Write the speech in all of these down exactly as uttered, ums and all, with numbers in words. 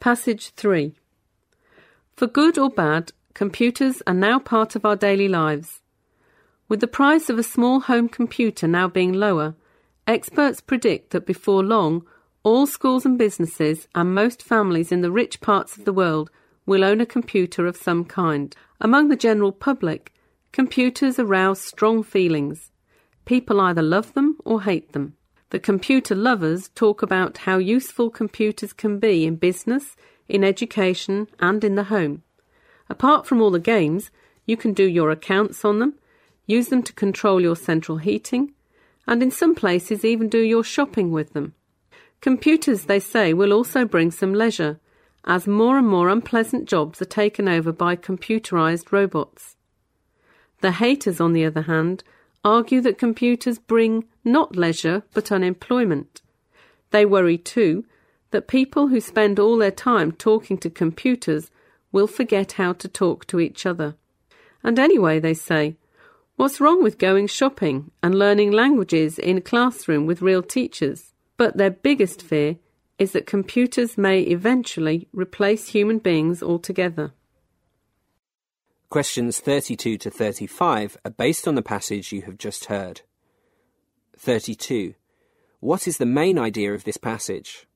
Passage three. For good or bad, computers are now part of our daily lives. With the price of a small home computer now being lower, experts predict that before long, all schools and businesses and most families in the rich parts of the world will own a computer of some kind. Among the general public, computers arouse strong feelings. People either love them or hate them. The computer lovers talk about how useful computers can be in business, in education, and in the home. Apart from all the games, you can do your accounts on them, use them to control your central heating, and in some places even do your shopping with them. Computers, they say, will also bring some leisure, as more and more unpleasant jobs are taken over by computerized robots. The haters, on the other hand, argue that computers bring not leisure but unemployment. They worry too that people who spend all their time talking to computers will forget how to talk to each other. And anyway, they say, what's wrong with going shopping and learning languages in a classroom with real teachers? But their biggest fear is that computers may eventually replace human beings altogether. Questions thirty-two to thirty-five are based on the passage you have just heard. thirty-two. What is the main idea of this passage?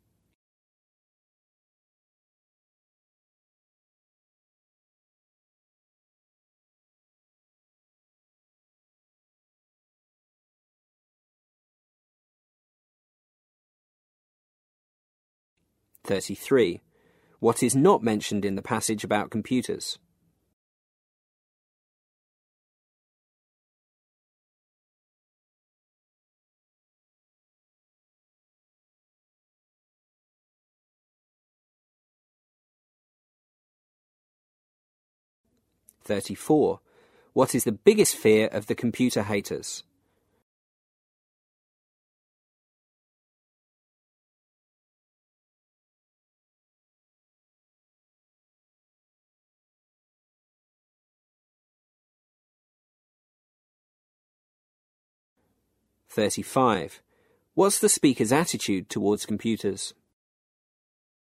thirty-three. What is not mentioned in the passage about computers? thirty-four. What is the biggest fear of the computer haters? thirty-five. What's the speaker's attitude towards computers?